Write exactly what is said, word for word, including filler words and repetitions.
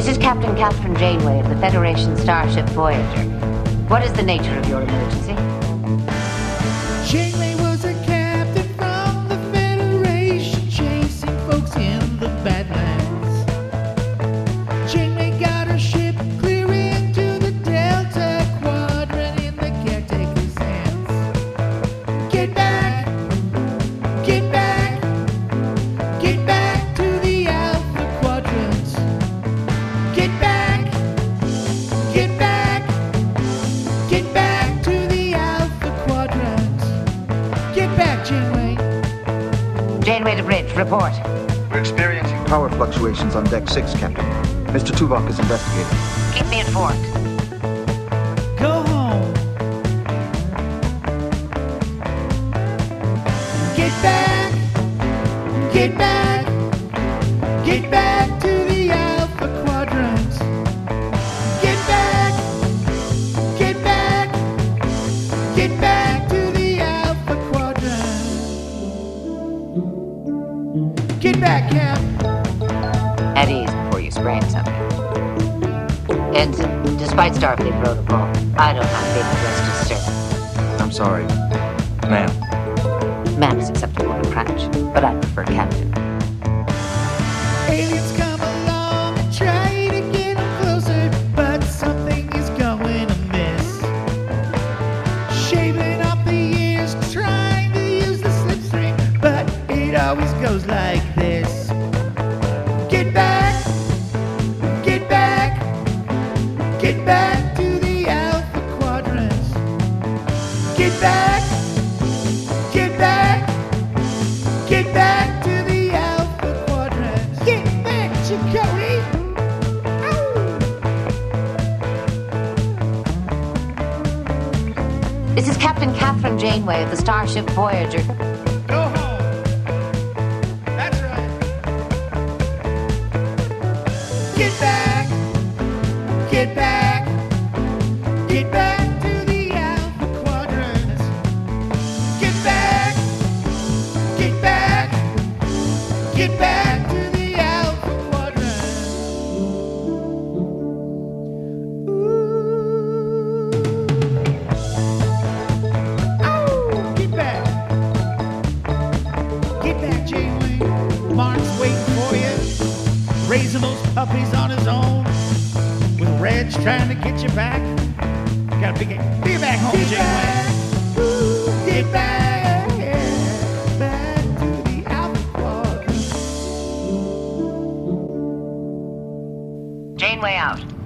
This is Captain Catherine Janeway of the Federation Starship Voyager. What is the nature of your emergency? Janeway was a captain from the Federation, chasing folks in the Badlands. Janeway got her ship clear into the Delta Quadrant in the caretaker's hands. Get back, get back, get back to the Alpha Quadrant. Get back, get back, get back to the Alpha Quadrant. Get back, Janeway. Janeway to bridge, report. We're experiencing power fluctuations on deck six, Captain. Mister Tuvok is investigating. Keep me informed. Go home. Get back, get back, get back to the Alpha Quadrant. Get back, get back, get back to the Alpha Quadrant. Get back, Cap. At ease before you sprain something. Ensign, despite Starfleet protocol, I don't have being addressed as sir. I'm sorry. Ma'am. Ma'am is acceptable to Cratch, but I prefer Captain. Aliens come along and try to get them closer, but something is going amiss. Shaving off the ears, trying to use the slipstream, but it always goes like this. Get back, get back, get back to the Alpha Quadrant. Get back, get back, get back to the Alpha Quadrant. Get back, Chakotay. This is Captain Catherine Janeway of the Starship Voyager. Go home. That's right. Get back, get back, get back to the Alpha Quadrant. Get back, get back, get back to the Alpha Quadrant. Ooh. Oh, get back. Get back, Janeway. Mark's waiting for you, raising those puppies on his own, with Reg trying to get you back. Gotta be, be back home, get Janeway. Back. Ooh, get back, back to the Alpha Quadrant. Janeway out.